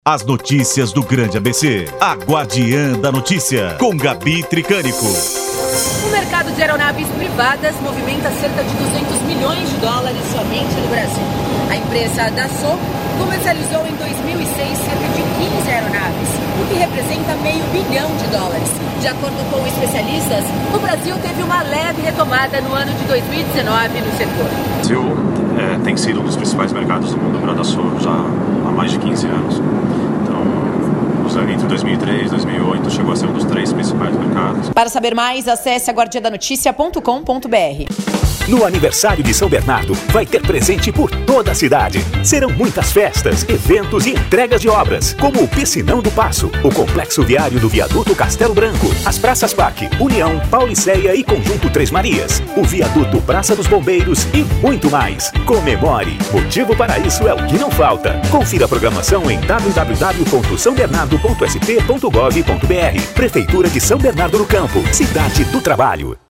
As notícias do Grande ABC. A Guardiã da Notícia, com Gabi Tricânico. O mercado de aeronaves privadas movimenta cerca de 200 milhões de dólares somente no Brasil. A empresa Dassault comercializou em 2006 cerca de 15 aeronaves, o que representa $500 milhão. De acordo com especialistas, o Brasil teve uma leve retomada no ano de 2019 no setor. O Brasil tem sido um dos principais mercados do mundo para a Dassault já há mais de 15 anos. Entre 2003 e 2008 chegou a ser um dos 3 principais mercados. Para saber mais, acesse aguardiadanoticia.com.br. No aniversário de São Bernardo, vai ter presente por toda a cidade. Serão muitas festas, eventos e entregas de obras, como o Piscinão do Paço, o Complexo Viário do Viaduto Castelo Branco, as Praças Parque, União, Pauliceia e Conjunto Três Marias, o Viaduto Praça dos Bombeiros e muito mais. Comemore! Motivo para isso é o que não falta. Confira a programação em www.sambernardo.sp.gov.br. Prefeitura de São Bernardo do Campo, Cidade do Trabalho.